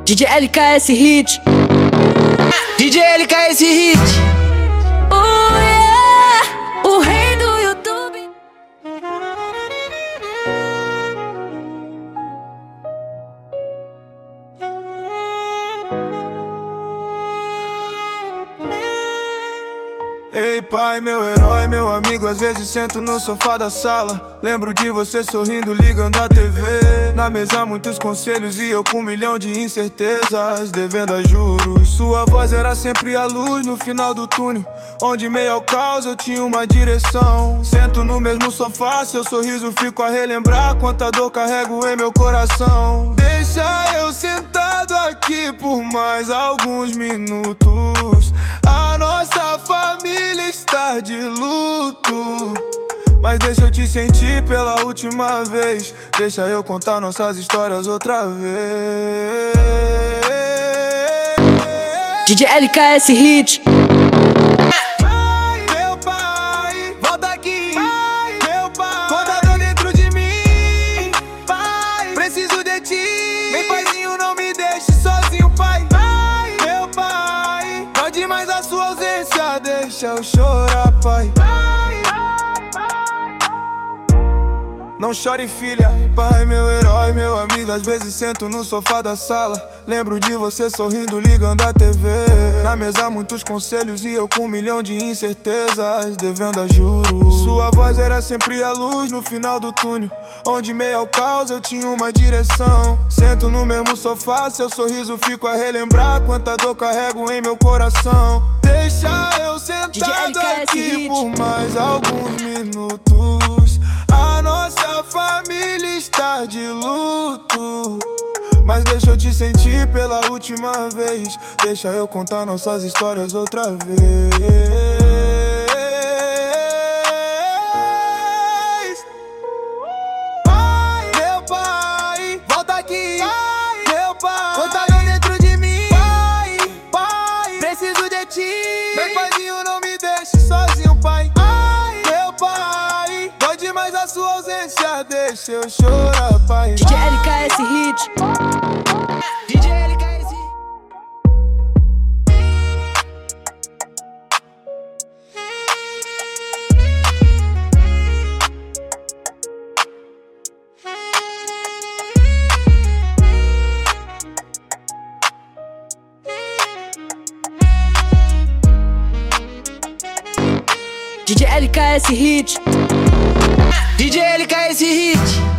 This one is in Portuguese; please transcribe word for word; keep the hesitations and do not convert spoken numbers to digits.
D J L K S Hit. D J L K S Hit. Oh yeah, o rei do YouTube. Ei pai, meu herói, meu amigo, às vezes sento no sofá da sala. Lembro de você sorrindo, ligando a T V. Na mesa muitos conselhos e eu com um milhão de incertezas, devendo a juros. Sua voz era sempre a luz no final do túnel, onde meio ao caos eu tinha uma direção. Sento no mesmo sofá, seu sorriso fico a relembrar quanta dor carrego em meu coração. Deixa eu sentado aqui por mais alguns minutos. A nossa família está de luto, mas deixa eu te sentir pela última vez. Deixa eu contar nossas histórias outra vez. D J L K S Hit. Meu pai, volta aqui. Meu pai, conta dor dentro de mim. Pai, preciso de ti. Meu paizinho, não me deixe sozinho, pai. Meu pai, dói demais a sua ausência, deixa eu chorar, pai. Não chore, filha. Pai, meu herói, meu amigo, às vezes sento no sofá da sala. Lembro de você sorrindo, ligando a T V. Na mesa muitos conselhos e eu com um milhão de incertezas, devendo a juros. Sua voz era sempre a luz no final do túnel, onde meio ao caos eu tinha uma direção. Sento no mesmo sofá, seu sorriso fico a relembrar quanta dor carrego em meu coração. Deixa eu sentado aqui por mais alguns minutos. A nossa família está de luto, mas deixa eu te sentir pela última vez. Deixa eu contar nossas histórias outra vez. Pai, meu pai, volta aqui. Pai, meu pai, conta dor dentro de mim. Pai, pai, preciso de ti. Meu paizinho, não me deixe sozinho, pai. Meu pai, dói demais a sua ausência, deixa eu chorar, pai. D J L K S Hit. D J L K S Hit. D J L K S Hit. D J L K S Hit.